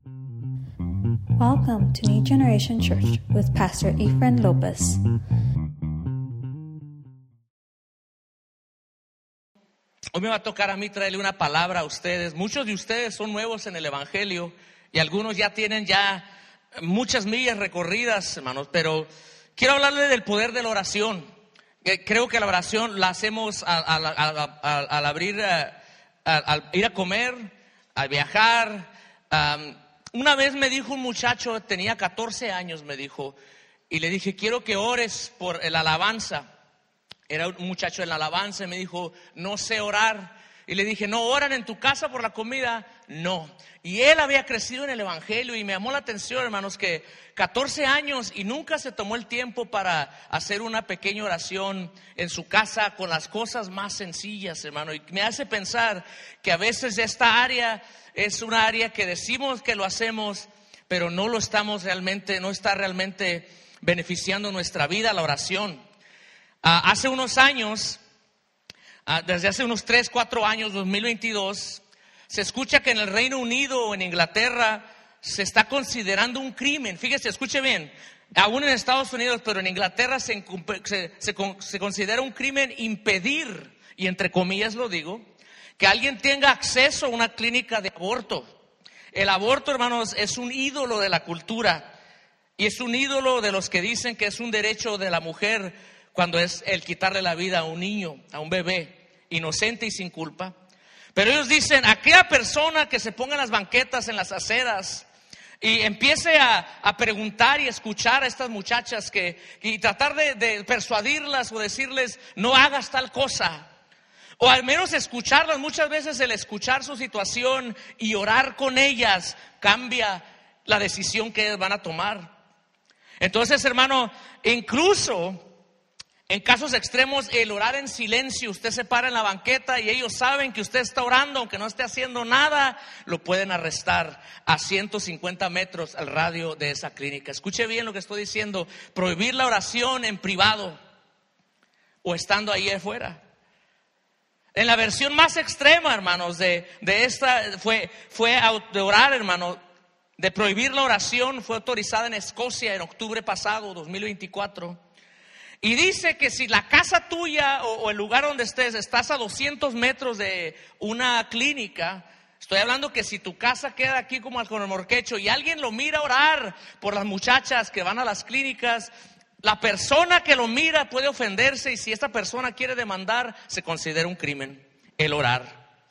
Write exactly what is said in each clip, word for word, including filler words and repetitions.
Welcome to New Generation Church with Pastor Efren Lopez. Hoy me va a tocar a mí traerle una palabra a ustedes. Muchos de ustedes son nuevos en el Evangelio y algunos ya tienen ya muchas millas recorridas, hermanos, pero quiero hablarles del poder de la oración. Creo que la oración la hacemos al, al, al, al, al abrir, al, al ir a comer, al viajar. Um, una vez me dijo un muchacho, tenía catorce años, me dijo, y le dije, quiero que ores por la alabanza. Era un muchacho en la alabanza y me dijo, no sé orar. Y le dije, ¿no oran en tu casa por la comida? No. Y él había crecido en el Evangelio y me llamó la atención, hermanos, que catorce años y nunca se tomó el tiempo para hacer una pequeña oración en su casa con las cosas más sencillas, hermano. Y me hace pensar que a veces esta área es una área que decimos que lo hacemos, pero no lo estamos realmente, no está realmente beneficiando nuestra vida, la oración. Uh, hace unos años, uh, desde hace unos tres, cuatro años, dos mil veintidós, se escucha que en el Reino Unido o en Inglaterra se está considerando un crimen. Fíjese, escuche bien, aún en Estados Unidos, pero en Inglaterra se, se, se, se considera un crimen impedir, y entre comillas lo digo, que alguien tenga acceso a una clínica de aborto. El aborto, hermanos, es un ídolo de la cultura y es un ídolo de los que dicen que es un derecho de la mujer cuando es el quitarle la vida a un niño, a un bebé, inocente y sin culpa. Pero ellos dicen, aquella persona que se ponga en las banquetas, en las aceras, y empiece a, a preguntar y escuchar a estas muchachas que, y tratar de, de persuadirlas o decirles, no hagas tal cosa. O al menos escucharlas, muchas veces el escuchar su situación y orar con ellas cambia la decisión que ellas van a tomar. Entonces, hermano, incluso en casos extremos, el orar en silencio, usted se para en la banqueta y ellos saben que usted está orando, aunque no esté haciendo nada, lo pueden arrestar a ciento cincuenta metros al radio de esa clínica. Escuche bien lo que estoy diciendo, prohibir la oración en privado o estando ahí afuera. En la versión más extrema, hermanos, de, de esta, fue, fue de orar, hermano, de prohibir la oración, fue autorizada en Escocia en octubre pasado, dos mil veinticuatro. Y dice que si la casa tuya o, o el lugar donde estés estás a doscientos metros de una clínica, estoy hablando que si tu casa queda aquí como al Morquecho y alguien lo mira orar por las muchachas que van a las clínicas, la persona que lo mira puede ofenderse y si esta persona quiere demandar, se considera un crimen el orar.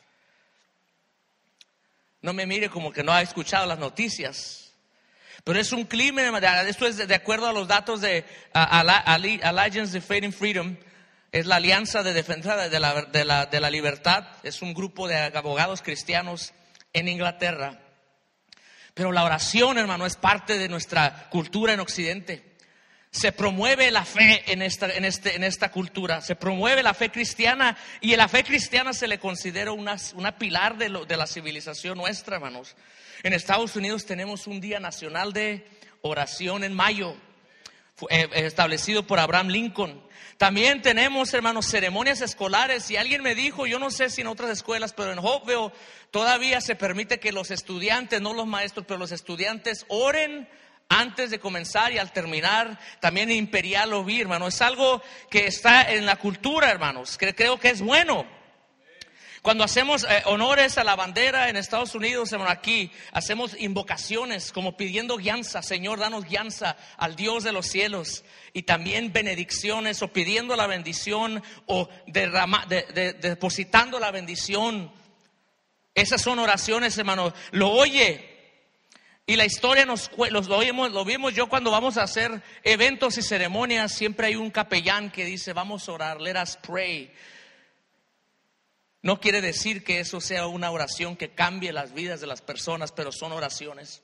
No me mire como que no ha escuchado las noticias. Pero es un crimen, esto es de acuerdo a los datos de Alliance Defending Freedom, es la Alianza de Defensa de la, de, la, de la Libertad, es un grupo de abogados cristianos en Inglaterra. Pero la oración, hermano, es parte de nuestra cultura en Occidente. Se promueve la fe en esta, en, este, en esta cultura, se promueve la fe cristiana y en la fe cristiana se le considera una, una pilar de, lo, de la civilización nuestra, hermanos. En Estados Unidos tenemos un día nacional de oración en mayo, eh, establecido por Abraham Lincoln. También tenemos, hermanos, ceremonias escolares. Y alguien me dijo, yo no sé si en otras escuelas, pero en Hopeville todavía se permite que los estudiantes, no los maestros, pero los estudiantes oren antes de comenzar y al terminar. También en Imperial O B, hermano, es algo que está en la cultura, hermanos, que creo que es bueno. Cuando hacemos eh, honores a la bandera en Estados Unidos, hermano, aquí hacemos invocaciones como pidiendo guianza. Señor, danos guianza al Dios de los cielos. Y también benedicciones o pidiendo la bendición o derrama, de, de, de, depositando la bendición. Esas son oraciones, hermano. Lo oye. Y la historia nos lo oímos, lo vimos yo cuando vamos a hacer eventos y ceremonias. Siempre hay un capellán que dice, vamos a orar, let us pray. No quiere decir que eso sea una oración que cambie las vidas de las personas, pero son oraciones.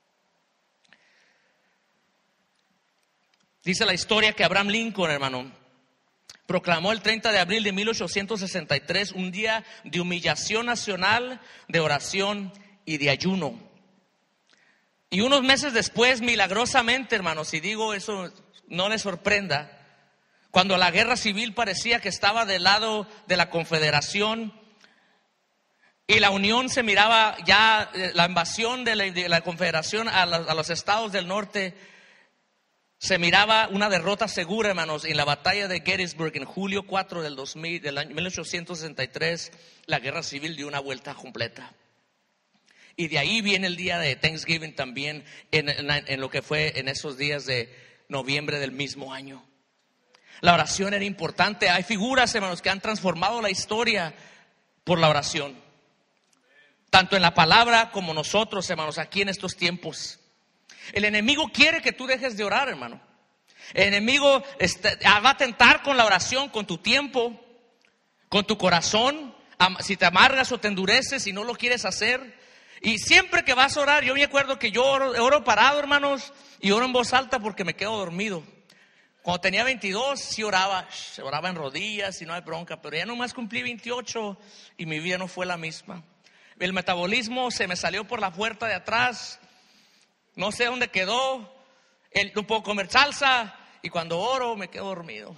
Dice la historia que Abraham Lincoln, hermano, proclamó el treinta de abril de mil ochocientos sesenta y tres un día de humillación nacional, de oración y de ayuno. Y unos meses después, milagrosamente, hermanos, y digo eso, no les sorprenda, cuando la guerra civil parecía que estaba del lado de la Confederación y la unión se miraba ya, la invasión de la, de la Confederación a, la, a los estados del norte, se miraba una derrota segura, hermanos. En la batalla de Gettysburg en julio cuatro del, dos mil, del año mil ochocientos sesenta y tres, la guerra civil dio una vuelta completa. Y de ahí viene el día de Thanksgiving también, en, en, en lo que fue en esos días de noviembre del mismo año. La oración era importante. Hay figuras, hermanos, que han transformado la historia por la oración. Tanto en la palabra como nosotros, hermanos, aquí en estos tiempos. El enemigo quiere que tú dejes de orar, hermano. El enemigo está, va a tentar con la oración, con tu tiempo, con tu corazón. Si te amargas o te endureces y no lo quieres hacer. Y siempre que vas a orar, yo me acuerdo que yo oro, oro parado, hermanos, y oro en voz alta porque me quedo dormido. Cuando tenía veintidós, sí oraba, oraba en rodillas y no hay bronca, pero ya nomás cumplí veintiocho y mi vida no fue la misma. El metabolismo se me salió por la puerta de atrás, no sé dónde quedó, el, no puedo comer salsa y cuando oro me quedo dormido.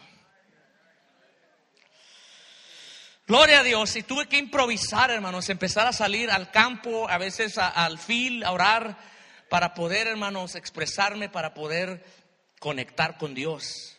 Gloria a Dios. Y tuve que improvisar, hermanos, empezar a salir al campo, a veces a, al field, a orar, para poder, hermanos, expresarme, para poder conectar con Dios.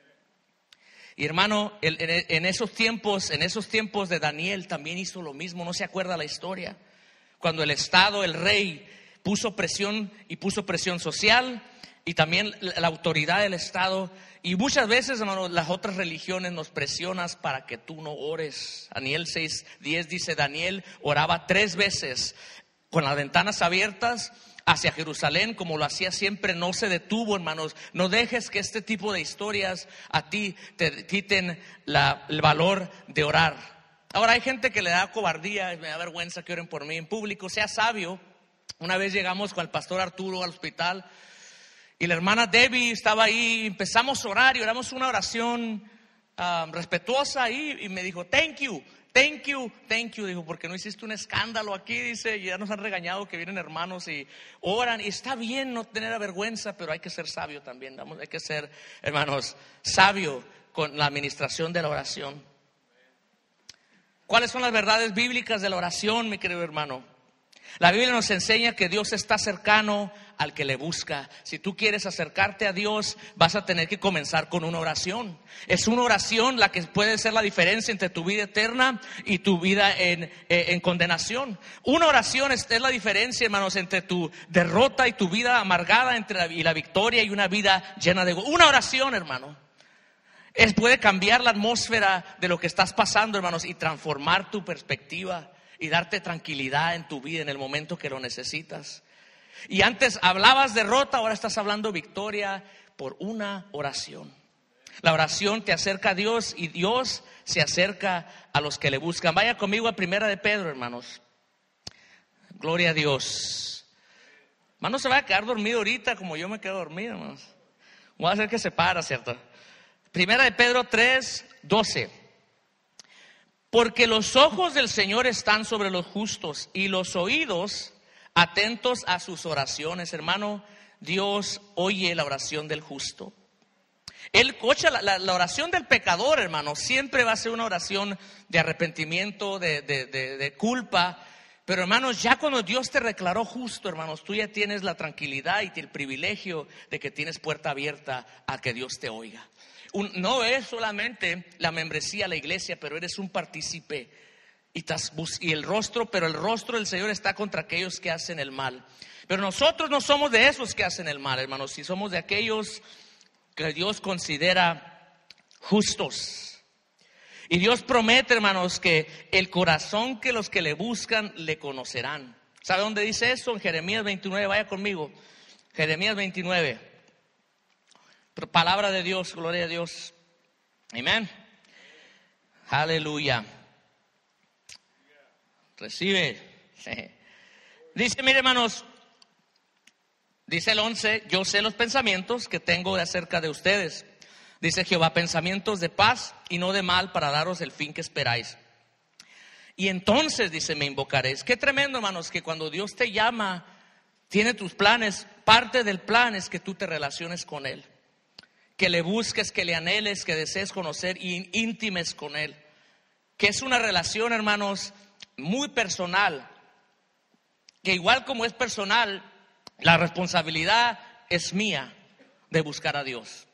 Y hermano, el, en, en esos tiempos, en esos tiempos de Daniel también hizo lo mismo. No se acuerda la historia. Cuando el Estado, el rey, puso presión y puso presión social y también la, la autoridad del Estado. Y muchas veces, hermano, las otras religiones nos presionan para que tú no ores. Daniel seis diez dice, Daniel oraba tres veces con las ventanas abiertas hacia Jerusalén, como lo hacía siempre. No se detuvo, hermanos. No dejes que este tipo de historias a ti te quiten la, el valor de orar. Ahora hay gente que le da cobardía, me da vergüenza que oren por mí en público. Sea sabio. Una vez llegamos con el pastor Arturo al hospital y la hermana Debbie estaba ahí, empezamos a orar y oramos una oración um, respetuosa ahí y me dijo, thank you, thank you, thank you. Dijo, porque no hiciste un escándalo aquí, dice, y ya nos han regañado que vienen hermanos y oran. Y está bien no tener vergüenza, pero hay que ser sabio también. Hay que ser, hermanos, sabio con la administración de la oración. ¿Cuáles son las verdades bíblicas de la oración, mi querido hermano? La Biblia nos enseña que Dios está cercano al que le busca. Si tú quieres acercarte a Dios, vas a tener que comenzar con una oración. Es una oración la que puede ser la diferencia entre tu vida eterna y tu vida en, en condenación. Una oración es, es la diferencia, hermanos, entre tu derrota y tu vida amargada, entre la, y la victoria y una vida llena de gozo. Una oración, hermano, es, puede cambiar la atmósfera de lo que estás pasando, hermanos, y transformar tu perspectiva. Y darte tranquilidad en tu vida en el momento que lo necesitas. Y antes hablabas derrota, ahora estás hablando victoria por una oración. La oración te acerca a Dios y Dios se acerca a los que le buscan. Vaya conmigo a Primera de Pedro, hermanos. Gloria a Dios. Hermano, se va a quedar dormido ahorita como yo me quedo dormido, hermanos. Voy a hacer que se para, ¿cierto? Primera de Pedro tres doce. Porque los ojos del Señor están sobre los justos y los oídos atentos a sus oraciones. Hermano, Dios oye la oración del justo. Él escucha la, la, la oración del pecador, hermano. Siempre va a ser una oración de arrepentimiento, de, de, de, de culpa. Pero hermanos, ya cuando Dios te declaró justo, hermanos, tú ya tienes la tranquilidad y el privilegio de que tienes puerta abierta a que Dios te oiga. Un, no es solamente la membresía a la iglesia, pero eres un partícipe y, tas, y el rostro, pero el rostro del Señor está contra aquellos que hacen el mal. Pero nosotros no somos de esos que hacen el mal, hermanos, si somos de aquellos que Dios considera justos. Y Dios promete, hermanos, que el corazón que los que le buscan le conocerán. ¿Sabe dónde dice eso? En Jeremías veintinueve, vaya conmigo. Jeremías veintinueve. Palabra de Dios, gloria a Dios. Amén. Aleluya. Recibe. Dice, mire, hermanos, dice el once, yo sé los pensamientos que tengo de acerca de ustedes. Dice Jehová, pensamientos de paz y no de mal, para daros el fin que esperáis. Y entonces, dice, me invocaréis. Qué tremendo, hermanos, que cuando Dios te llama, tiene tus planes. Parte del plan es que tú te relaciones con Él. Que le busques, que le anheles, que desees conocer y íntimes con Él. Que es una relación, hermanos, muy personal, que igual como es personal, la responsabilidad es mía de buscar a Dios.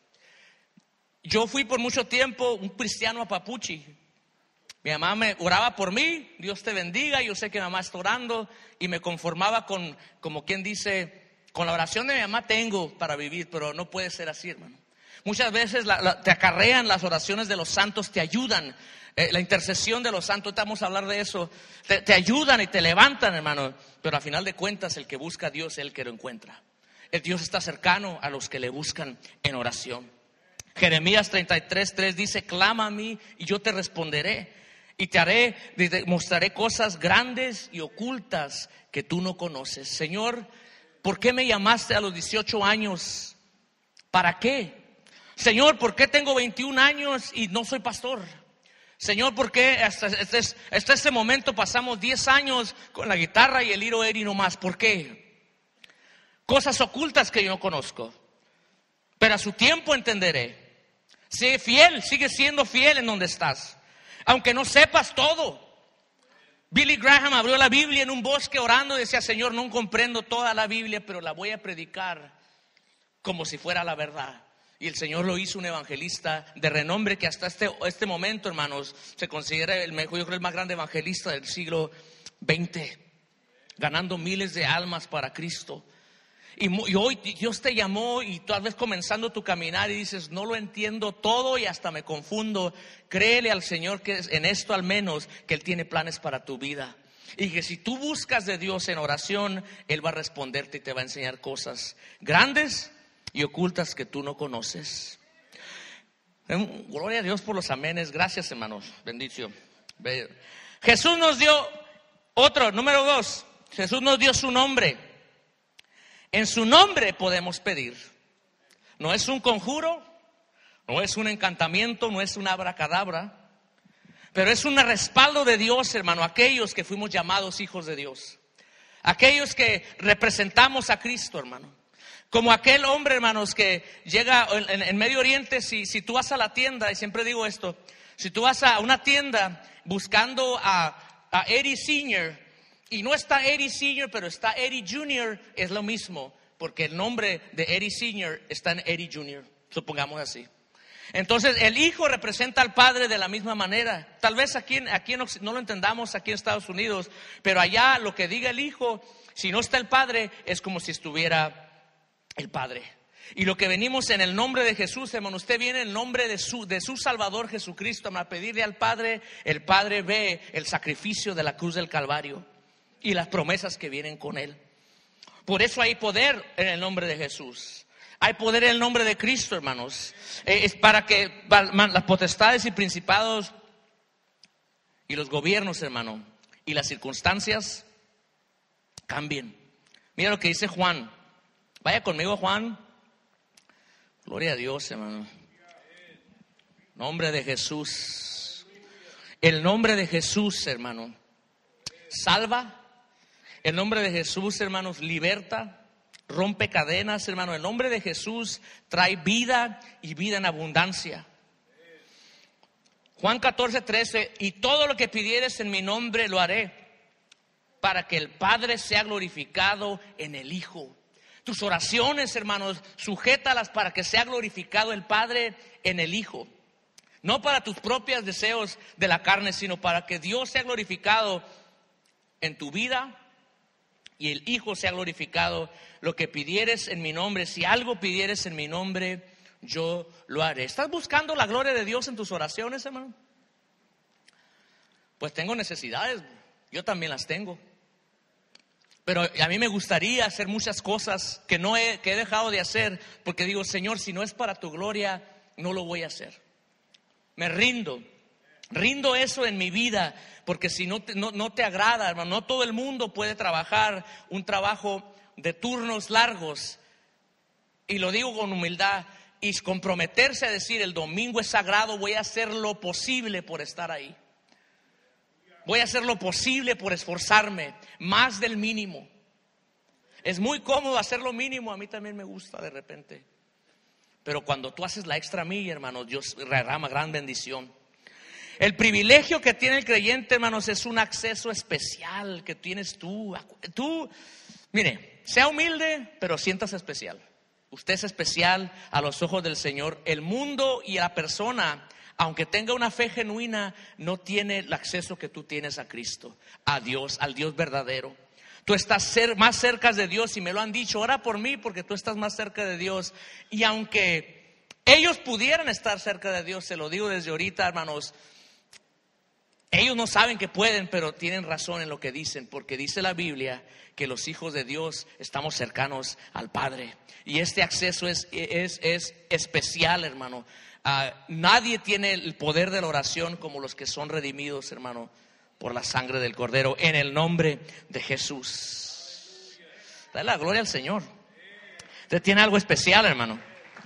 Yo fui por mucho tiempo un cristiano apapuchi. Mi mamá me oraba por mí, Dios te bendiga, yo sé que mi mamá está orando, y me conformaba con, como quien dice, con la oración de mi mamá tengo para vivir, pero no puede ser así, hermano. Muchas veces la, la, te acarrean las oraciones de los santos, te ayudan, eh, la intercesión de los santos, estamos a hablar de eso, te, te ayudan y te levantan, hermano, pero a final de cuentas el que busca a Dios es el que lo encuentra. El Dios está cercano a los que le buscan en oración. Jeremías treinta y tres, tres dice, clama a mí y yo te responderé. Y te haré, te mostraré cosas grandes y ocultas que tú no conoces. Señor, ¿por qué me llamaste a los dieciocho años? ¿Para qué? Señor, ¿por qué tengo veintiún años y no soy pastor? Señor, ¿por qué hasta, hasta, hasta este momento pasamos diez años con la guitarra y el Little Eddie nomás? ¿Por qué? Cosas ocultas que yo no conozco. Pero a su tiempo entenderé. Sé fiel, sigue siendo fiel en donde estás. Aunque no sepas todo. Billy Graham abrió la Biblia en un bosque orando y decía, Señor, no comprendo toda la Biblia, pero la voy a predicar como si fuera la verdad. Y el Señor lo hizo un evangelista de renombre que hasta este, este momento, hermanos, se considera el mejor, yo creo el más grande evangelista del siglo veinte, ganando miles de almas para Cristo. Y, y hoy Dios te llamó y tal vez comenzando tu caminar y dices, no lo entiendo todo y hasta me confundo. Créele al Señor que en esto al menos que Él tiene planes para tu vida. Y que si tú buscas de Dios en oración, Él va a responderte y te va a enseñar cosas grandes y ocultas que tú no conoces. Gloria a Dios por los amenes. Gracias, hermanos. Bendición. Jesús nos dio otro, número dos. Jesús nos dio su nombre. En su nombre podemos pedir. No es un conjuro, no es un encantamiento, no es una abracadabra, pero es un respaldo de Dios, hermano, aquellos que fuimos llamados hijos de Dios, aquellos que representamos a Cristo, hermano. Como aquel hombre, hermanos, que llega en, en Medio Oriente, si, si tú vas a la tienda, y siempre digo esto, si tú vas a una tienda buscando a, a Eddie Senior, y no está Eddie Senior, pero está Eddie Junior, es lo mismo, porque el nombre de Eddie Senior está en Eddie Junior, supongamos así. Entonces el hijo representa al padre de la misma manera. Tal vez aquí, aquí no, no lo entendamos aquí en Estados Unidos, pero allá lo que diga el hijo, si no está el padre, es como si estuviera el padre. Y lo que venimos en el nombre de Jesús, hermano, usted viene en el nombre de su, de su Salvador Jesucristo a pedirle al Padre. El Padre ve el sacrificio de la cruz del Calvario y las promesas que vienen con Él. Por eso hay poder en el nombre de Jesús. Hay poder en el nombre de Cristo, hermanos. Eh, es para que las potestades y principados y los gobiernos, hermano, y las circunstancias cambien. Mira lo que dice Juan. Vaya conmigo, Juan. Gloria a Dios, hermano. Nombre de Jesús. El nombre de Jesús, hermano, salva. El nombre de Jesús, hermanos, liberta, rompe cadenas, hermano. El nombre de Jesús trae vida y vida en abundancia. Juan catorce, trece, y todo lo que pidieres en mi nombre lo haré, para que el Padre sea glorificado en el Hijo. Tus oraciones, hermanos, sujétalas para que sea glorificado el Padre en el Hijo. No para tus propios deseos de la carne, sino para que Dios sea glorificado en tu vida y el Hijo sea glorificado. Lo que pidieres en mi nombre, si algo pidieres en mi nombre, yo lo haré. ¿Estás buscando la gloria de Dios en tus oraciones, hermano? Pues tengo necesidades, yo también las tengo. Pero a mí me gustaría hacer muchas cosas que, no he, que he dejado de hacer, porque digo, Señor, si no es para tu gloria, no lo voy a hacer. Me rindo, rindo eso en mi vida, porque si no te, no, no te agrada, hermano, no todo el mundo puede trabajar un trabajo de turnos largos. Y lo digo con humildad, y comprometerse a decir, el domingo es sagrado, voy a hacer lo posible por estar ahí. Voy a hacer lo posible por esforzarme, más del mínimo. Es muy cómodo hacer lo mínimo, a mí también me gusta de repente. Pero cuando tú haces la extra milla, hermano, Dios derrama gran bendición. el privilegio que tiene el creyente, hermanos, es un acceso especial que tienes tú. Tú, mire, sea humilde, pero siéntase especial. Usted es especial a los ojos del Señor. El mundo y la persona, aunque tenga una fe genuina, no tiene el acceso que tú tienes a Cristo, a Dios, al Dios verdadero. Tú estás ser, más cerca de Dios, y me lo han dicho, ora por mí porque tú estás más cerca de Dios. Y aunque ellos pudieran estar cerca de Dios, se lo digo desde ahorita, hermanos, ellos no saben que pueden, pero tienen razón en lo que dicen, porque dice la Biblia que los hijos de Dios estamos cercanos al Padre. Y este acceso es, es, es especial, hermano. Uh, nadie tiene el poder de la oración como los que son redimidos, hermano, por la sangre del Cordero, en el nombre de Jesús. Dale la gloria al Señor. Usted tiene algo especial, hermano.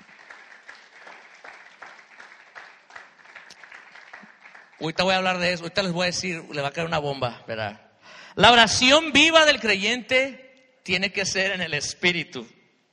Ahorita voy a hablar de eso, ahorita les voy a decir, le va a caer una bomba, ¿verdad? La oración viva del creyente tiene que ser en el Espíritu,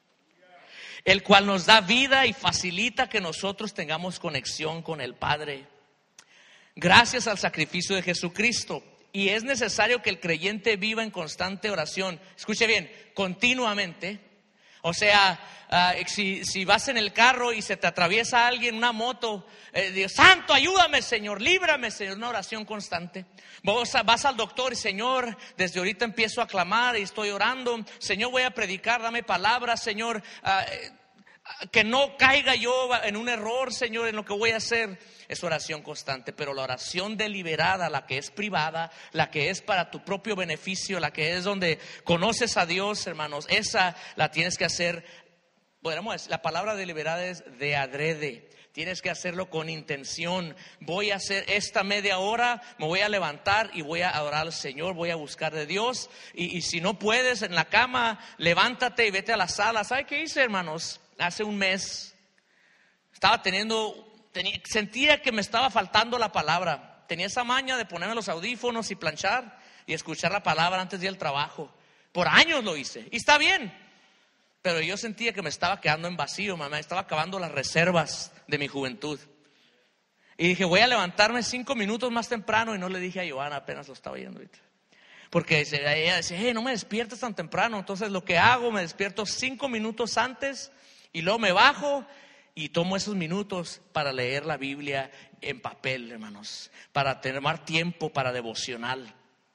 el cual nos da vida y facilita que nosotros tengamos conexión con el Padre, gracias al sacrificio de Jesucristo. Y es necesario que el creyente viva en constante oración. Escuche bien, continuamente. O sea, uh, si, si vas en el carro y se te atraviesa alguien, una moto, eh, Dios santo, ayúdame, Señor, líbrame, Señor. Una oración constante. Vas, a, vas al doctor y, Señor, desde ahorita empiezo a clamar y estoy orando. Señor, voy a predicar, dame palabras, Señor, uh, que no caiga yo en un error, Señor, en lo que voy a hacer. Es oración constante, pero la oración deliberada, la que es privada, la que es para tu propio beneficio, la que es donde conoces a Dios, hermanos, esa la tienes que hacer. Podríamos decir, la palabra deliberada es de adrede. Tienes que hacerlo con intención. Voy a hacer esta media hora, me voy a levantar y voy a adorar al Señor, voy a buscar de Dios. Y, y si no puedes en la cama, levántate y vete a la sala. ¿Sabe qué hice, hermanos? Hace un mes estaba teniendo... Tenía, sentía que me estaba faltando la palabra. Tenía esa maña de ponerme los audífonos y planchar y escuchar la palabra antes de ir al trabajo. Por años lo hice y está bien, pero yo sentía que me estaba quedando en vacío, mamá. Estaba acabando las reservas de mi juventud. Y dije, voy a levantarme cinco minutos más temprano. Y no le dije a Joana, apenas lo estaba oyendo ahorita, porque ella decía, hey, no me despiertes tan temprano. Entonces lo que hago, me despierto cinco minutos antes y luego me bajo y tomo esos minutos para leer la Biblia en papel, hermanos, para tener más tiempo para devocional.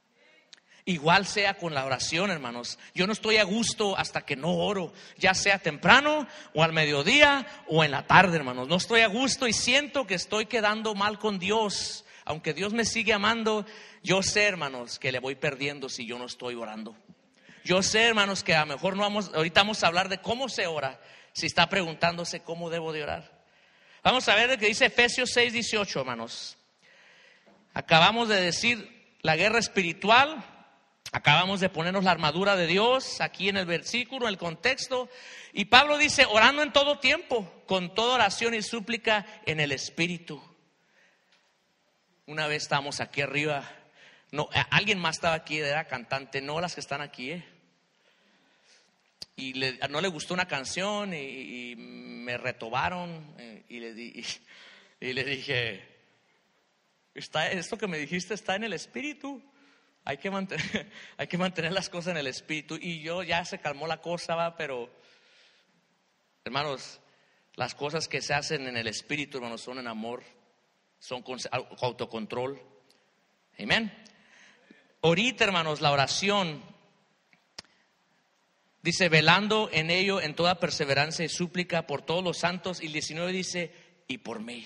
Igual sea con la oración, hermanos. Yo no estoy a gusto hasta que no oro, ya sea temprano o al mediodía o en la tarde, hermanos. No estoy a gusto y siento que estoy quedando mal con Dios. Aunque Dios me sigue amando, yo sé, hermanos, que le voy perdiendo si yo no estoy orando. Yo sé, hermanos, que a lo mejor no vamos, ahorita vamos a hablar de cómo se ora. Si está preguntándose cómo debo de orar, vamos a ver lo que dice Efesios seis dieciocho, hermanos. Acabamos de decir la guerra espiritual, acabamos de ponernos la armadura de Dios aquí en el versículo, en el contexto. Y Pablo dice, orando en todo tiempo, con toda oración y súplica en el Espíritu. Una vez estábamos aquí arriba, no, alguien más estaba aquí, era cantante, no las que están aquí, eh. Y le, no le gustó una canción y, y me retobaron eh, y, le di, y, y le dije, está, esto que me dijiste está en el Espíritu. Hay que mantener, hay que mantener las cosas en el Espíritu. Y yo ya se calmó la cosa, va, pero hermanos, las cosas que se hacen en el Espíritu, hermanos, son en amor, son con autocontrol. Amén. Ahorita, hermanos, la oración dice, velando en ello en toda perseverancia y súplica por todos los santos. Y el diecinueve dice, y por mí.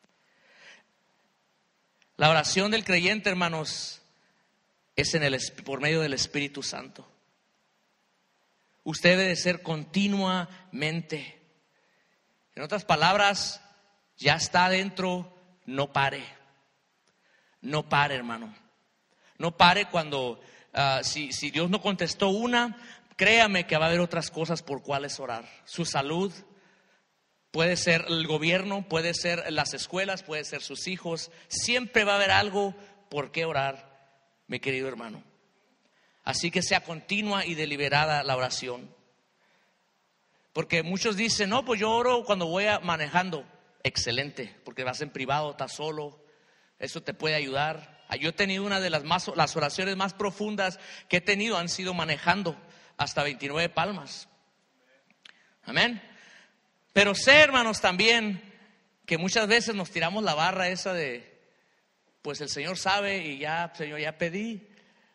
La oración del creyente, hermanos, es en el, por medio del Espíritu Santo. Usted debe de ser continuamente. En otras palabras, ya está adentro, no pare. No pare, hermano. No pare cuando, uh, si, si Dios no contestó una, créame que va a haber otras cosas por cuales orar. Su salud, puede ser el gobierno, puede ser las escuelas, puede ser sus hijos. Siempre va a haber algo por qué orar, mi querido hermano. Así que sea continua y deliberada la oración. Porque muchos dicen, no, pues yo oro cuando voy a, manejando. Excelente, porque vas en privado, estás solo. Eso te puede ayudar. Yo he tenido una de las más, las oraciones más profundas que he tenido han sido manejando hasta veintinueve palmas. Amén. Pero sé, hermanos, también que muchas veces nos tiramos la barra esa de, pues el Señor sabe y ya, Señor, ya pedí.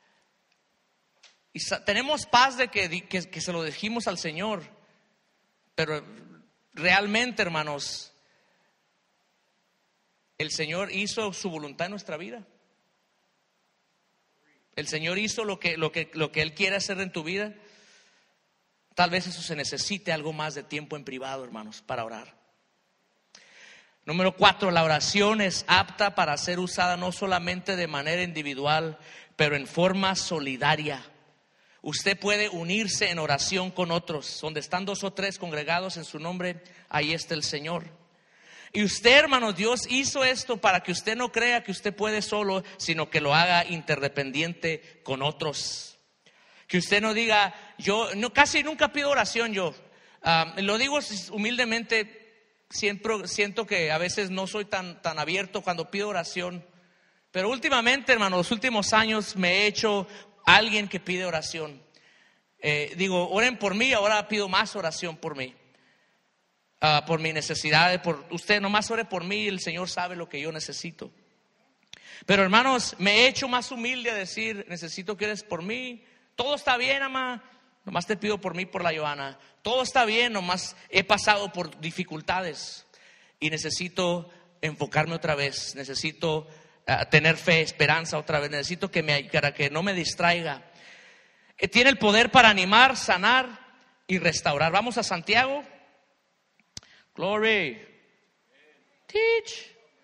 Y sa- tenemos paz de que, que, que se lo dijimos al Señor. Pero realmente, hermanos, el Señor hizo su voluntad en nuestra vida. El Señor hizo lo que, lo que, lo que Él quiere hacer en tu vida. Tal vez eso se necesite algo más de tiempo en privado, hermanos, para orar. Número cuatro, la oración es apta para ser usada no solamente de manera individual, pero en forma solidaria. Usted puede unirse en oración con otros. Donde están dos o tres congregados en su nombre, ahí está el Señor. Y usted, hermano, Dios hizo esto para que usted no crea que usted puede solo, sino que lo haga interdependiente con otros. Que usted no diga, yo no, casi nunca pido oración yo. Uh, lo digo humildemente, siempre siento que a veces no soy tan, tan abierto cuando pido oración. Pero últimamente, hermano, los últimos años me he hecho alguien que pide oración. Eh, digo, oren por mí, ahora pido más oración por mí. Uh, por mis necesidades, por usted nomás ore por mí, el Señor sabe lo que yo necesito. Pero hermanos, me he hecho más humilde a decir, necesito que ores por mí. Todo está bien, mamá, nomás te pido por mí, por la Johanna. Todo está bien, nomás he pasado por dificultades y necesito enfocarme otra vez. Necesito uh, tener fe, esperanza otra vez. Necesito que me, para que no me distraiga. Eh, tiene el poder para animar, sanar y restaurar. Vamos a Santiago. Glory. Teach.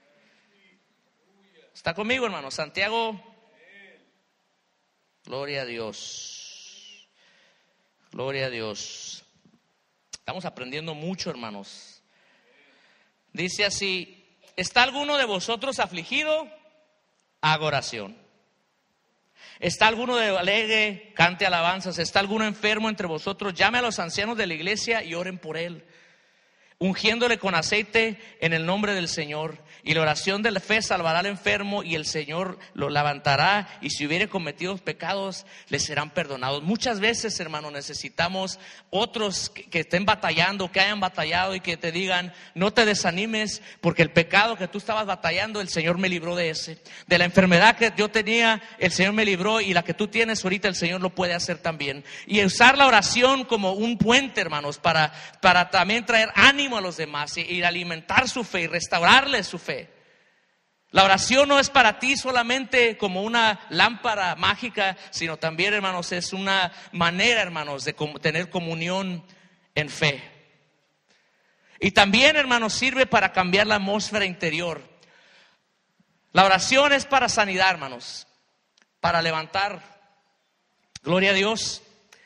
¿Está conmigo, hermano? Santiago. Gloria a Dios. Gloria a Dios. Estamos aprendiendo mucho, hermanos. Dice así: ¿está alguno de vosotros afligido? Haga oración. ¿Está alguno de alegre? Cante alabanzas. ¿Está alguno enfermo entre vosotros? Llame a los ancianos de la iglesia y oren por él, ungiéndole con aceite en el nombre del Señor. Y la oración de la fe salvará al enfermo, y el Señor lo levantará, y si hubiere cometido pecados, le serán perdonados. Muchas veces, hermano, necesitamos otros que, que estén batallando, que hayan batallado, y que te digan, no te desanimes, porque el pecado que tú estabas batallando, el Señor me libró de ese. De la enfermedad que yo tenía, el Señor me libró, y la que tú tienes ahorita, el Señor lo puede hacer también. Y usar la oración como un puente, hermanos, para, para también traer ánimo a los demás, y, y alimentar su fe y restaurarles su fe. La oración no es para ti solamente como una lámpara mágica, sino también, hermanos, es una manera, hermanos, de com- tener comunión en fe. Y también, hermanos, sirve para cambiar la atmósfera interior. La oración es para sanidad, hermanos, para levantar. Gloria a Dios.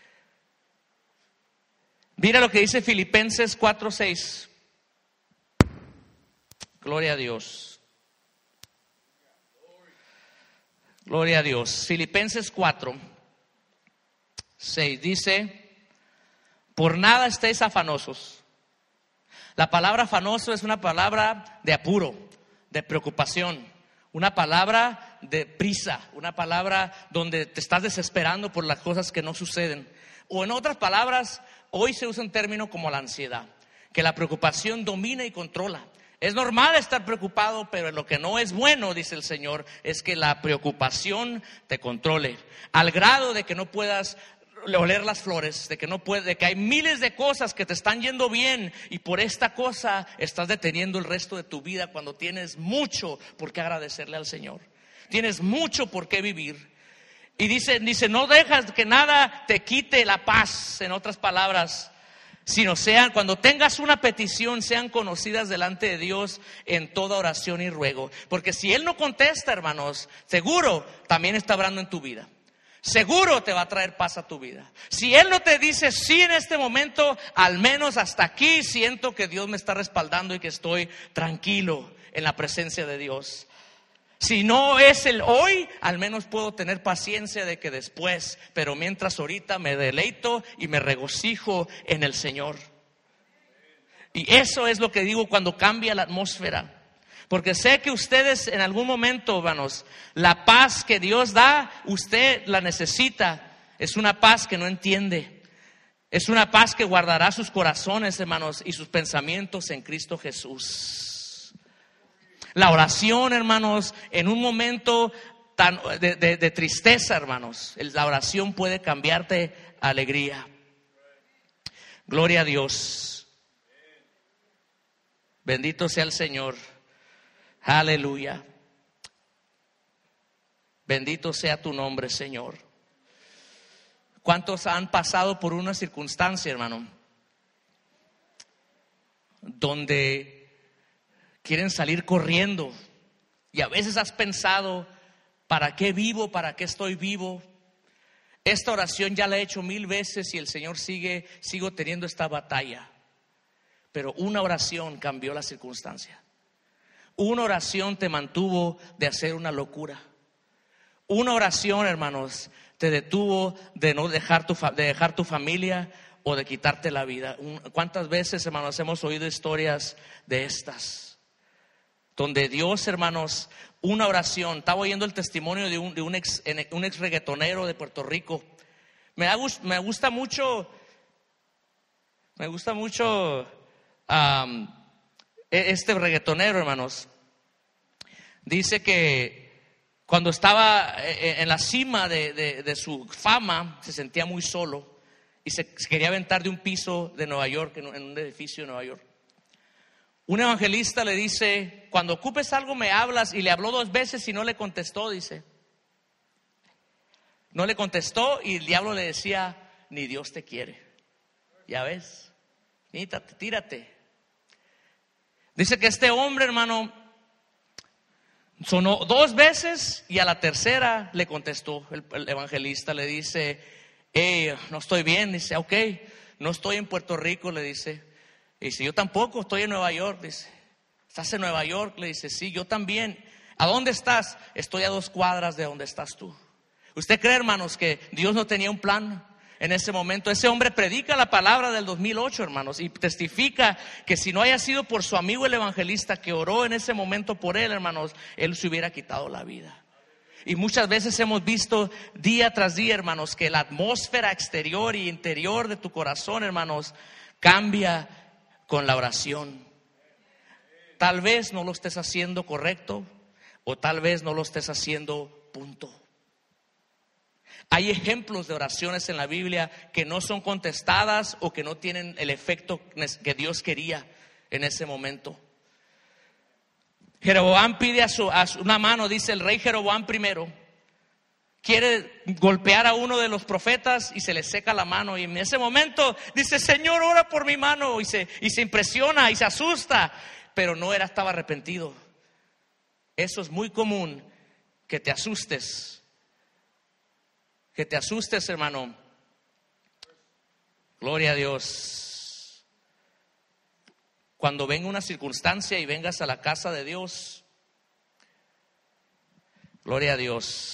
Mira lo que dice Filipenses cuatro seis. Gloria a Dios. Gloria a Dios. Filipenses cuatro seis dice: por nada estéis afanosos. La palabra afanoso es una palabra de apuro, de preocupación, una palabra de prisa, una palabra donde te estás desesperando por las cosas que no suceden. O en otras palabras, hoy se usa un término como la ansiedad, que la preocupación domina y controla. Es normal estar preocupado, pero lo que no es bueno, dice el Señor, es que la preocupación te controle, al grado de que no puedas oler las flores, de que no puede, de que hay miles de cosas que te están yendo bien, y por esta cosa estás deteniendo el resto de tu vida, cuando tienes mucho por qué agradecerle al Señor. Tienes mucho por qué vivir. Y dice, dice, no dejas que nada te quite la paz, en otras palabras, sino sean, cuando tengas una petición, sean conocidas delante de Dios en toda oración y ruego. Porque si Él no contesta, hermanos, seguro también está obrando en tu vida. Seguro te va a traer paz a tu vida. Si Él no te dice sí en este momento, al menos hasta aquí siento que Dios me está respaldando y que estoy tranquilo en la presencia de Dios. Si no es el hoy, al menos puedo tener paciencia de que después, pero mientras ahorita me deleito y me regocijo en el Señor. Y eso es lo que digo cuando cambia la atmósfera. Porque sé que ustedes en algún momento, hermanos, la paz que Dios da, usted la necesita. Es una paz que no entiende. Es una paz que guardará sus corazones, hermanos, y sus pensamientos en Cristo Jesús. La oración, hermanos, en un momento tan de, de, de tristeza, hermanos, la oración puede cambiarte a alegría. Gloria a Dios. Bendito sea el Señor. Aleluya. Bendito sea tu nombre, Señor. ¿Cuántos han pasado por una circunstancia, hermano, donde quieren salir corriendo? Y a veces has pensado, ¿para qué vivo? ¿Para qué estoy vivo? Esta oración ya la he hecho mil veces y el Señor sigue, sigo teniendo esta batalla. Pero una oración cambió la circunstancia. Una oración te mantuvo de hacer una locura. Una oración, hermanos, te detuvo de no dejar tu, de dejar tu familia o de quitarte la vida. ¿Cuántas veces, hermanos, hemos oído historias de estas? Donde Dios, hermanos, una oración. Estaba oyendo el testimonio de un, de un ex, un ex reggaetonero de Puerto Rico. Me, ha, me gusta mucho, me gusta mucho um, este reggaetonero, hermanos. Dice que cuando estaba en la cima de, de, de su fama, se sentía muy solo y se, se quería aventar de un piso de Nueva York, en un, en un edificio de Nueva York. Un evangelista le dice, cuando ocupes algo me hablas, y le habló dos veces y no le contestó, dice. No le contestó y el diablo le decía, ni Dios te quiere. Ya ves, tírate, tírate. Dice que este hombre, hermano, sonó dos veces y a la tercera le contestó el, el evangelista. Le dice, hey, no estoy bien. Dice, ok, no estoy en Puerto Rico, le dice. Y dice, yo tampoco, estoy en Nueva York. Dice, ¿estás en Nueva York? Le dice, sí, yo también. ¿A dónde estás? Estoy a dos cuadras de donde estás tú. ¿Usted cree, hermanos, que Dios no tenía un plan en ese momento? Ese hombre predica la palabra del dos mil ocho, hermanos, y testifica que si no haya sido por su amigo el evangelista que oró en ese momento por él, hermanos, él se hubiera quitado la vida. Y muchas veces hemos visto día tras día, hermanos, que la atmósfera exterior y interior de tu corazón, hermanos, cambia con la oración. Tal vez no lo estés haciendo correcto o tal vez no lo estés haciendo punto. Hay ejemplos de oraciones en la Biblia que no son contestadas o que no tienen el efecto que Dios quería en ese momento. Jeroboam pide a su, a su, una mano, dice el rey Jeroboam primero. Quiere golpear a uno de los profetas y se le seca la mano. Y en ese momento dice, Señor, ora por mi mano. Y se, y se impresiona y se asusta. Pero no era, estaba arrepentido. Eso es muy común, que te asustes. Que te asustes, hermano. Gloria a Dios. Cuando venga una circunstancia y vengas a la casa de Dios. Gloria a Dios.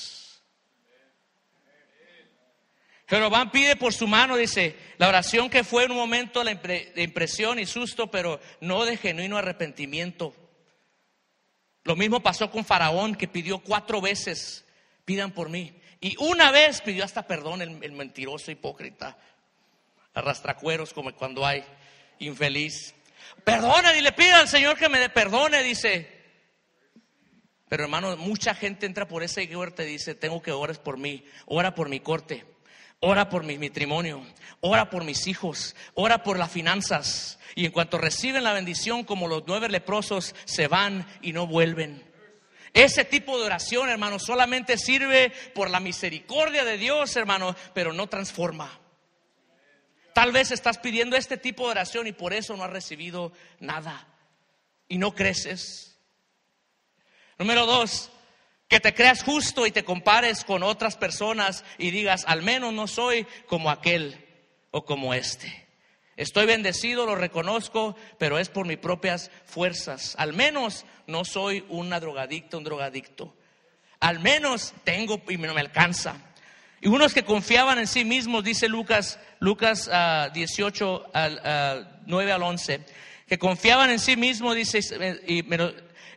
Jeroboam pide por su mano, dice, la oración que fue en un momento de impresión y susto, pero no de genuino arrepentimiento. Lo mismo pasó con Faraón, que pidió cuatro veces, pidan por mí. Y una vez pidió hasta perdón el, el mentiroso hipócrita, arrastracueros como cuando hay infeliz. Perdona, y le pide al Señor que me perdone, dice. Pero hermano, mucha gente entra por esa puerta y dice, tengo que orar por mí, ora por mi corte. Ora por mi matrimonio, ora por mis hijos, ora por las finanzas. Y en cuanto reciben la bendición, como los nueve leprosos, se van y no vuelven. Ese tipo de oración, hermano, solamente sirve por la misericordia de Dios, hermano, pero no transforma. Tal vez estás pidiendo este tipo de oración y por eso no has recibido nada y no creces. Número dos, que te creas justo y te compares con otras personas y digas, al menos no soy como aquel o como este. Estoy bendecido, lo reconozco, pero es por mis propias fuerzas. Al menos no soy una drogadicta, un drogadicto. Al menos tengo y no me alcanza. Y unos que confiaban en sí mismos, dice Lucas, Lucas uh, dieciocho, uh, nueve al once, que confiaban en sí mismos, dice, y,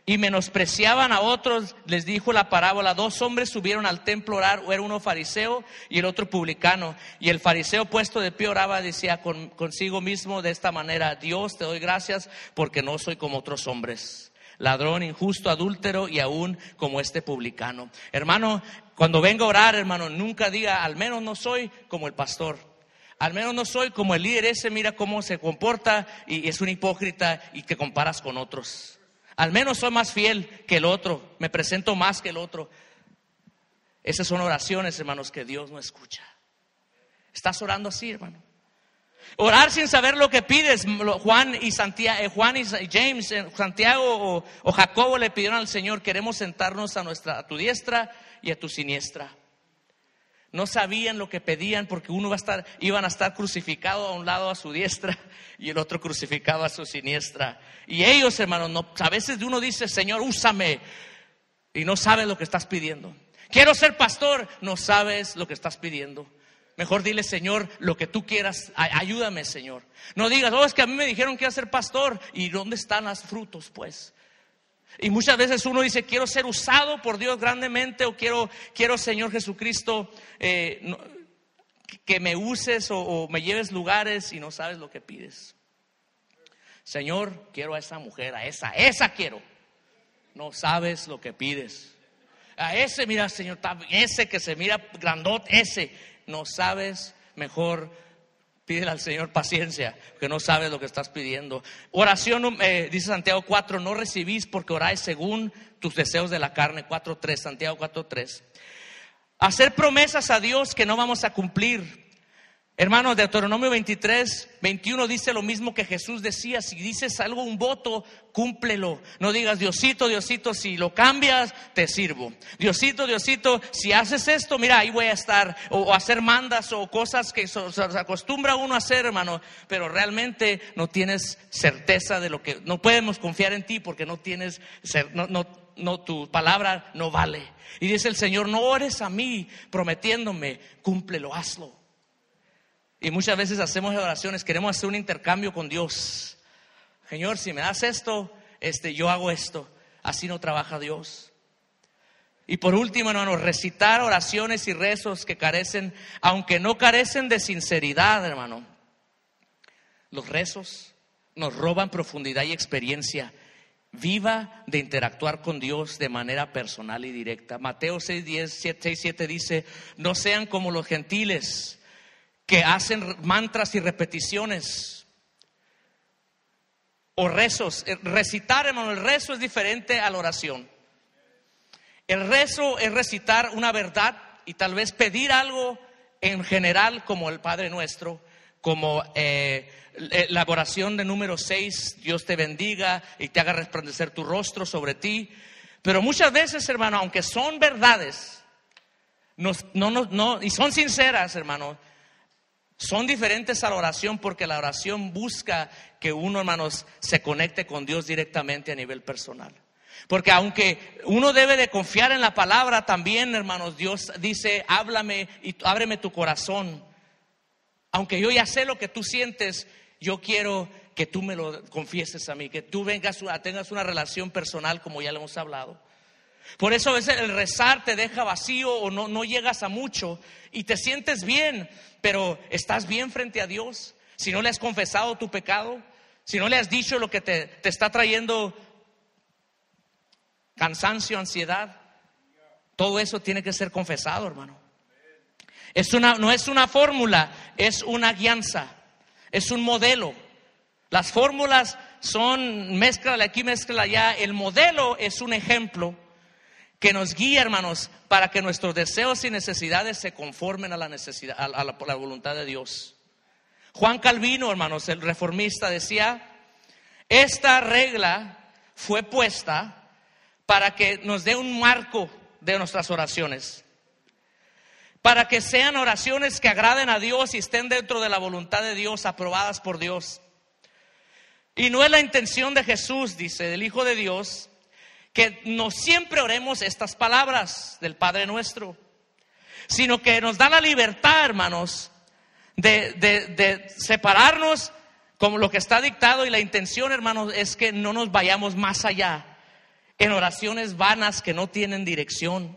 y menospreciaban a otros, les dijo la parábola: dos hombres subieron al templo a orar, era uno fariseo y el otro publicano. Y el fariseo, puesto de pie, oraba, decía con, consigo mismo de esta manera: Dios, te doy gracias porque no soy como otros hombres, ladrón, injusto, adúltero y aún como este publicano. Hermano, cuando venga a orar, hermano, nunca diga: al menos no soy como el pastor, al menos no soy como el líder ese, mira cómo se comporta y es un hipócrita y te comparas con otros. Al menos soy más fiel que el otro, me presento más que el otro. Esas son oraciones, hermanos, que Dios no escucha. ¿Estás orando así, hermano? Orar sin saber lo que pides. Juan y Santiago, Juan y James, Santiago o, o Jacobo le pidieron al Señor: queremos sentarnos a nuestra, a tu diestra y a tu siniestra. No sabían lo que pedían, porque uno va a estar, iban a estar crucificado a un lado a su diestra y el otro crucificado a su siniestra. Y ellos, hermanos, no, a veces uno dice: Señor, úsame, y no sabes lo que estás pidiendo. Quiero ser pastor, no sabes lo que estás pidiendo. Mejor dile: Señor, lo que tú quieras, ayúdame, Señor. No digas: oh, es que a mí me dijeron que iba a ser pastor. ¿Y dónde están los frutos, pues? Y muchas veces uno dice: quiero ser usado por Dios grandemente, o quiero, quiero Señor Jesucristo, eh, no, que me uses o, o me lleves lugares, y no sabes lo que pides. Señor, quiero a esa mujer, a esa, esa quiero. No sabes lo que pides. A ese, mira, Señor, ese que se mira grandote, ese. No sabes, mejor pídele al Señor paciencia, que no sabes lo que estás pidiendo. Oración, eh, dice Santiago cuatro: no recibís porque oráis según tus deseos de la carne. cuatro tres, Santiago cuatro tres. Hacer promesas a Dios que no vamos a cumplir. Hermanos, Deuteronomio veintitrés, veintiuno dice lo mismo que Jesús decía: si dices algo, un voto, cúmplelo. No digas: Diosito, Diosito, si lo cambias, te sirvo. Diosito, Diosito, si haces esto, mira, ahí voy a estar. O, o hacer mandas o cosas que so, so, se acostumbra uno a hacer, hermano, pero realmente no tienes certeza de lo que, no podemos confiar en ti porque no tienes, no, no, no, tu palabra no vale. Y dice el Señor: no ores a mí prometiéndome, cúmplelo, hazlo. Y muchas veces hacemos oraciones, queremos hacer un intercambio con Dios. Señor, si me das esto, este, yo hago esto. Así no trabaja Dios. Y por último, hermano, recitar oraciones y rezos que carecen, aunque no carecen de sinceridad, hermano. Los rezos nos roban profundidad y experiencia viva de interactuar con Dios de manera personal y directa. Mateo seis siete dice: no sean como los gentiles, que hacen mantras y repeticiones o rezos. Recitar, hermano, el rezo es diferente a la oración. El rezo es recitar una verdad y tal vez pedir algo en general, como el Padre Nuestro, como eh, la oración de número seis: Dios te bendiga y te haga resplandecer tu rostro sobre ti. Pero muchas veces, hermano, aunque son verdades, no, no, no, no, y son sinceras, hermano, son diferentes a la oración, porque la oración busca que uno, hermanos, se conecte con Dios directamente a nivel personal. Porque aunque uno debe de confiar en la palabra, también, hermanos, Dios dice: háblame y ábreme tu corazón. Aunque yo ya sé lo que tú sientes, yo quiero que tú me lo confieses a mí, que tú vengas a, tengas una relación personal, como ya le hemos hablado. Por eso a veces el rezar te deja vacío o no, no llegas a mucho y te sientes bien, pero ¿estás bien frente a Dios? Si no le has confesado tu pecado, si no le has dicho lo que te, te está trayendo cansancio, ansiedad, todo eso tiene que ser confesado, hermano. Es una, no es una fórmula, es una guianza, es un modelo. Las fórmulas son mézclala aquí, mézclala allá. El modelo es un ejemplo que nos guía, hermanos, para que nuestros deseos y necesidades se conformen a la necesidad, a la, a la voluntad de Dios. Juan Calvino, hermanos, el reformista, decía: esta regla fue puesta para que nos dé un marco de nuestras oraciones, para que sean oraciones que agraden a Dios y estén dentro de la voluntad de Dios, aprobadas por Dios. Y no es la intención de Jesús, dice, del Hijo de Dios, que no siempre oremos estas palabras del Padre Nuestro, sino que nos da la libertad, hermanos, de, de, de separarnos como lo que está dictado. Y la intención, hermanos, es que no nos vayamos más allá en oraciones vanas que no tienen dirección,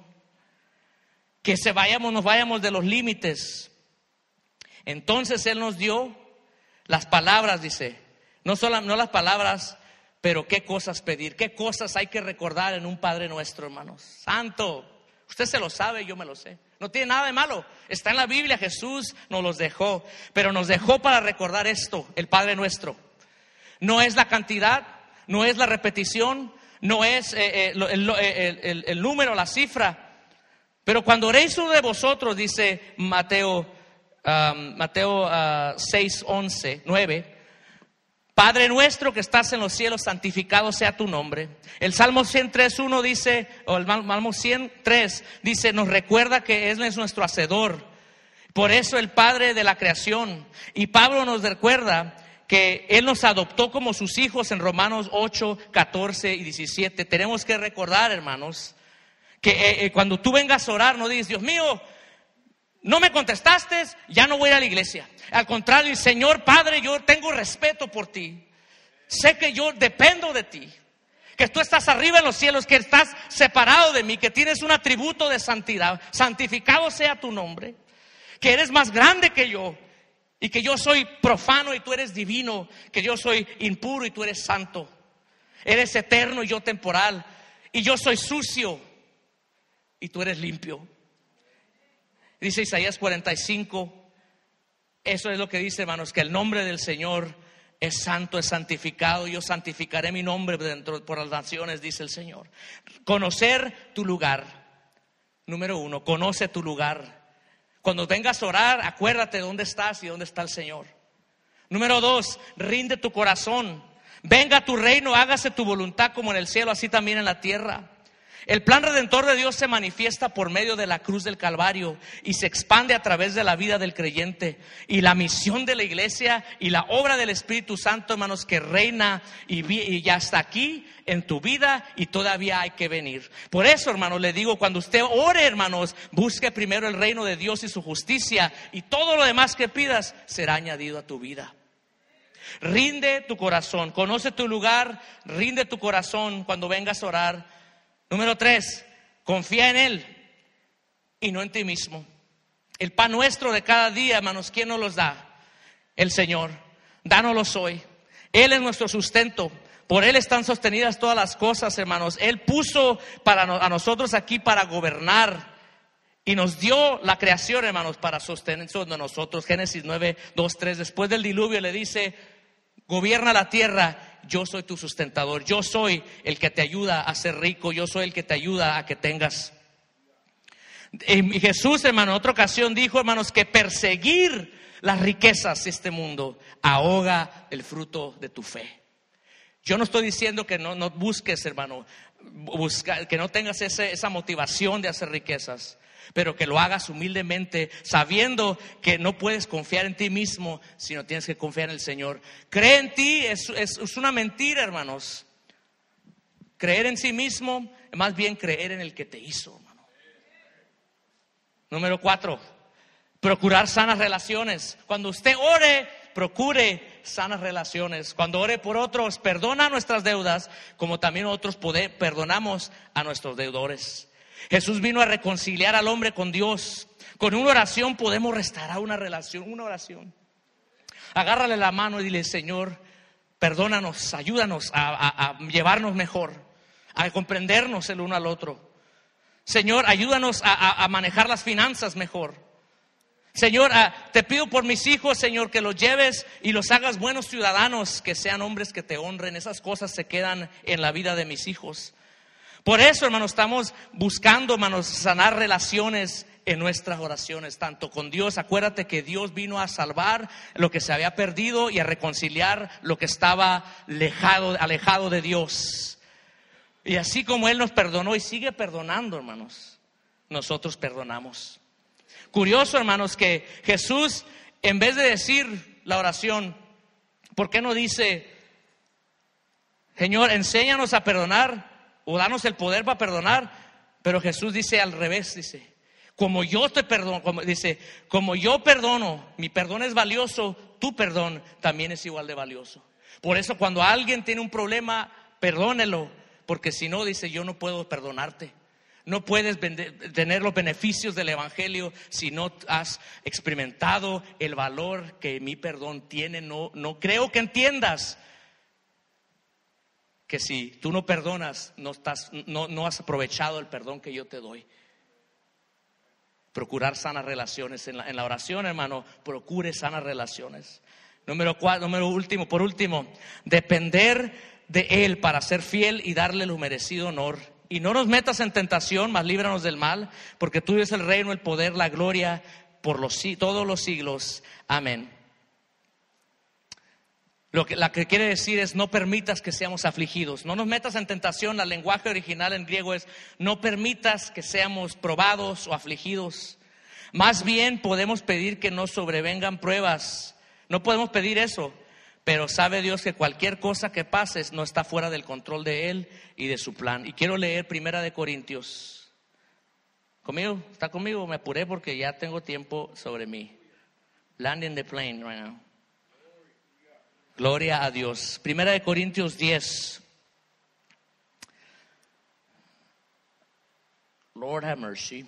que se vayamos, nos vayamos de los límites. Entonces Él nos dio las palabras, dice, no solo no las palabras, pero qué cosas pedir, qué cosas hay que recordar en un Padre Nuestro, hermanos. Santo, usted se lo sabe, yo me lo sé. No tiene nada de malo, está en la Biblia, Jesús nos los dejó, pero nos dejó para recordar esto, el Padre Nuestro. No es la cantidad, no es la repetición, no es eh, eh, el, el, el, el número, la cifra. Pero cuando oréis uno de vosotros, dice Mateo, um, Mateo uh, seis, once, nueve, Padre nuestro que estás en los cielos, santificado sea tu nombre. El Salmo ciento tres, uno dice, o el Salmo ciento tres dice, nos recuerda que Él es nuestro hacedor. Por eso el Padre de la creación. Y Pablo nos recuerda que Él nos adoptó como sus hijos en Romanos ocho, catorce y diecisiete. Tenemos que recordar, hermanos, que eh, eh, cuando tú vengas a orar, no digas, Dios mío, no me contestaste, ya no voy a ir a la iglesia. Al contrario, Señor Padre, yo tengo respeto por ti. Sé que yo dependo de ti, que tú estás arriba en los cielos, que estás separado de mí, que tienes un atributo de santidad. Santificado sea tu nombre, que eres más grande que yo y que yo soy profano y tú eres divino, que yo soy impuro y tú eres santo. Eres eterno y yo temporal, y yo soy sucio y tú eres limpio. Dice Isaías cuarenta y cinco, eso es lo que dice, hermanos, que el nombre del Señor es santo, es santificado. Yo santificaré mi nombre dentro, por las naciones, dice el Señor. Conocer tu lugar. Número uno, conoce tu lugar. Cuando vengas a orar, acuérdate de dónde estás y dónde está el Señor. Número dos, rinde tu corazón. Venga a tu reino, hágase tu voluntad como en el cielo, así también en la tierra. El plan redentor de Dios se manifiesta por medio de la cruz del Calvario y se expande a través de la vida del creyente. Y la misión de la iglesia y la obra del Espíritu Santo, hermanos, que reina y, y ya está aquí en tu vida y todavía hay que venir. Por eso, hermanos, le digo, cuando usted ore, hermanos, busque primero el reino de Dios y su justicia, y todo lo demás que pidas será añadido a tu vida. Rinde tu corazón, conoce tu lugar, rinde tu corazón cuando vengas a orar. Número tres, confía en Él y no en ti mismo. El pan nuestro de cada día, hermanos, ¿quién nos los da? El Señor. Dánoslos hoy. Él es nuestro sustento. Por Él están sostenidas todas las cosas, hermanos. Él puso para no, a nosotros aquí para gobernar y nos dio la creación, hermanos, para sostener de nosotros. Génesis nueve, dos, tres. Después del diluvio le dice, gobierna la tierra. Yo soy tu sustentador, yo soy el que te ayuda a ser rico, yo soy el que te ayuda a que tengas. Y Jesús, hermano, en otra ocasión dijo, hermanos, que perseguir las riquezas de este mundo ahoga el fruto de tu fe. Yo no estoy diciendo que no, no busques, hermano, busca, que no tengas ese, esa motivación de hacer riquezas, pero que lo hagas humildemente, sabiendo que no puedes confiar en ti mismo, sino tienes que confiar en el Señor. Cree en ti es, es, es una mentira, hermanos. Creer en sí mismo es más bien creer en el que te hizo, hermano. Número cuatro, procurar sanas relaciones. Cuando usted ore, procure sanas relaciones. Cuando ore por otros, perdona nuestras deudas, como también nosotros poder, perdonamos a nuestros deudores. Jesús vino a reconciliar al hombre con Dios. Con una oración podemos restaurar una relación, una oración. Agárrale la mano y dile, Señor, perdónanos, ayúdanos a, a, a llevarnos mejor, a comprendernos el uno al otro. Señor, ayúdanos a, a, a manejar las finanzas mejor. Señor, a, te pido por mis hijos, Señor, que los lleves y los hagas buenos ciudadanos, que sean hombres que te honren. Esas cosas se quedan en la vida de mis hijos. Por eso, hermanos, estamos buscando, hermanos, sanar relaciones en nuestras oraciones, tanto con Dios. Acuérdate que Dios vino a salvar lo que se había perdido y a reconciliar lo que estaba alejado, alejado de Dios. Y así como Él nos perdonó y sigue perdonando, hermanos, nosotros perdonamos. Curioso, hermanos, que Jesús, en vez de decir la oración, ¿por qué no dice, Señor, enséñanos a perdonar? O danos el poder para perdonar. Pero Jesús dice al revés, dice, como yo te perdono, como, dice, como yo perdono, mi perdón es valioso, tu perdón también es igual de valioso. Por eso cuando alguien tiene un problema, perdónelo, porque si no, dice, yo no puedo perdonarte. No puedes tener los beneficios del evangelio si no has experimentado el valor que mi perdón tiene. No, no creo que entiendas que si tú no perdonas, no, estás, no, no has aprovechado el perdón que yo te doy. Procurar sanas relaciones. En la, en la oración, hermano, procure sanas relaciones. Número cuatro, número último, por último, depender de Él para ser fiel y darle lo merecido honor. Y no nos metas en tentación, mas líbranos del mal, porque tuyo es el reino, el poder, la gloria por los, todos los siglos. Amén. Lo que, la que quiere decir es no permitas que seamos afligidos. No nos metas en tentación. El lenguaje original en griego es no permitas que seamos probados o afligidos. Más bien podemos pedir que nos sobrevengan pruebas. No podemos pedir eso. Pero sabe Dios que cualquier cosa que pases no está fuera del control de Él y de su plan. Y quiero leer Primera de Corintios. ¿Conmigo? ¿Está conmigo? Me apuré porque ya tengo tiempo sobre mí. Landing the plane right now. Gloria a Dios. Primera de Corintios diez. Lord have mercy.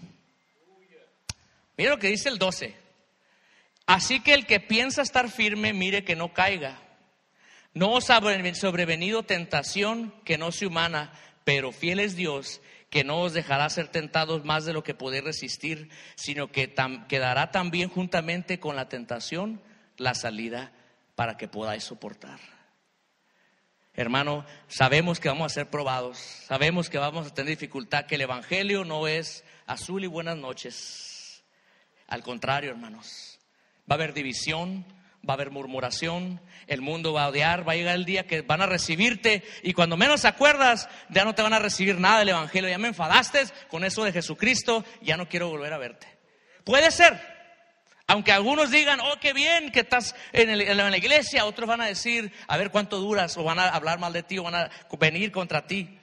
Mira lo que dice el doce. Así que el que piensa estar firme, mire que no caiga. No os ha sobrevenido tentación que no sea humana, pero fiel es Dios, que no os dejará ser tentados más de lo que podéis resistir, sino que tam, quedará también juntamente con la tentación la salida para que podáis soportar. Hermano, sabemos que vamos a ser probados, sabemos que vamos a tener dificultad, que el evangelio no es azul y buenas noches. Al contrario, hermanos, va a haber división, va a haber murmuración, el mundo va a odiar, va a llegar el día que van a recibirte y cuando menos te acuerdas ya no te van a recibir nada del evangelio. Ya me enfadaste con eso de Jesucristo, ya no quiero volver a verte. Puede ser, aunque algunos digan, oh, qué bien que estás en, el, en la iglesia, otros van a decir, a ver cuánto duras, o van a hablar mal de ti, o van a venir contra ti.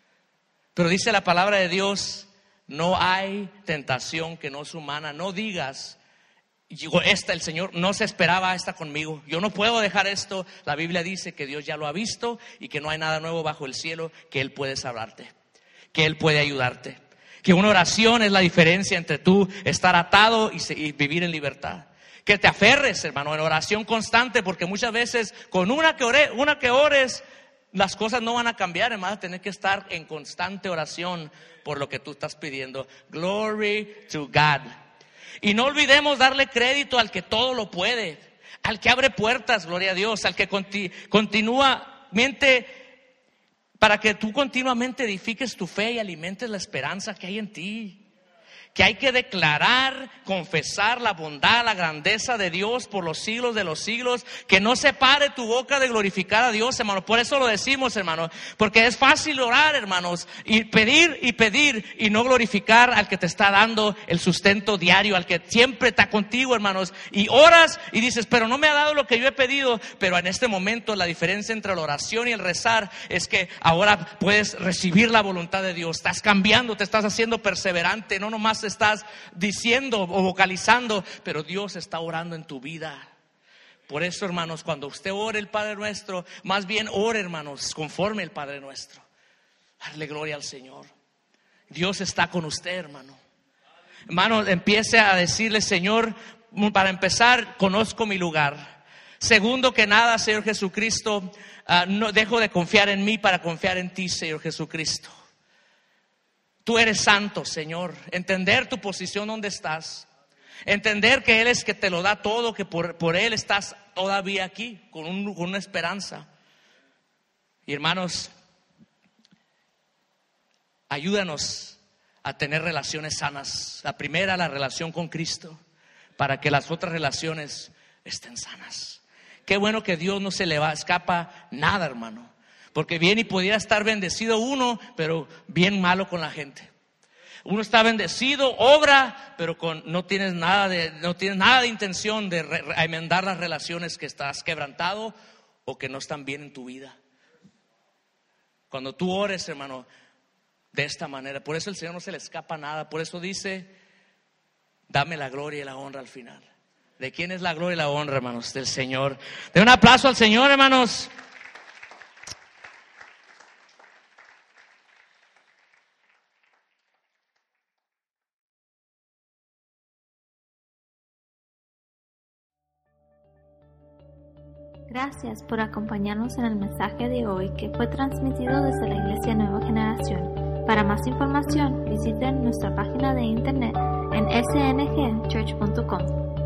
Pero dice la palabra de Dios, no hay tentación que no es humana. No digas, digo, esta, el Señor no se esperaba esta conmigo, yo no puedo dejar esto. La Biblia dice que Dios ya lo ha visto y que no hay nada nuevo bajo el cielo, que Él puede salvarte, que Él puede ayudarte, que una oración es la diferencia entre tú estar atado y, y vivir en libertad. Que te aferres, hermano, en oración constante, porque muchas veces con una que, ore, una que ores, las cosas no van a cambiar, hermano. Tener que estar en constante oración por lo que tú estás pidiendo. Glory to God. Y no olvidemos darle crédito al que todo lo puede, al que abre puertas, gloria a Dios, al que conti- continuamente, para que tú continuamente edifiques tu fe y alimentes la esperanza que hay en ti. Que hay que declarar, confesar la bondad, la grandeza de Dios por los siglos de los siglos. Que no se pare tu boca de glorificar a Dios, hermano. Por eso lo decimos, hermano. Porque es fácil orar, hermanos, y pedir y pedir y no glorificar al que te está dando el sustento diario, al que siempre está contigo, hermanos. Y oras y dices, pero no me ha dado lo que yo he pedido. Pero en este momento la diferencia entre la oración y el rezar es que ahora puedes recibir la voluntad de Dios. Estás cambiando, te estás haciendo perseverante, no nomás estás diciendo o vocalizando, pero Dios está orando en tu vida. Por eso, hermanos, cuando usted ore el Padre Nuestro, más bien ore, hermanos, conforme el Padre Nuestro. Darle gloria al Señor. Dios está con usted, hermano. Hermano, empiece a decirle, Señor, para empezar, conozco mi lugar. Segundo que nada, Señor Jesucristo, uh, no dejo de confiar en mí para confiar en ti, Señor Jesucristo. Tú eres santo, Señor. Entender tu posición donde estás. Entender que Él es que te lo da todo, que por, por Él estás todavía aquí, con, un, con una esperanza. Y hermanos, ayúdanos a tener relaciones sanas. La primera, la relación con Cristo, para que las otras relaciones estén sanas. Qué bueno que Dios no se le va, escapa nada, hermano. Porque bien y pudiera estar bendecido uno, pero bien malo con la gente. Uno está bendecido, obra, pero con, no tienes nada de, no tienes nada de intención de re, re, enmendar las relaciones que estás quebrantado o que no están bien en tu vida. Cuando tú ores, hermano, de esta manera, por eso el Señor no se le escapa nada. Por eso dice, dame la gloria y la honra al final. ¿De quién es la gloria y la honra, hermanos? Del Señor. Den un aplauso al Señor, hermanos. Gracias por acompañarnos en el mensaje de hoy que fue transmitido desde la Iglesia Nueva Generación. Para más información, visiten nuestra página de internet en s n g church punto com.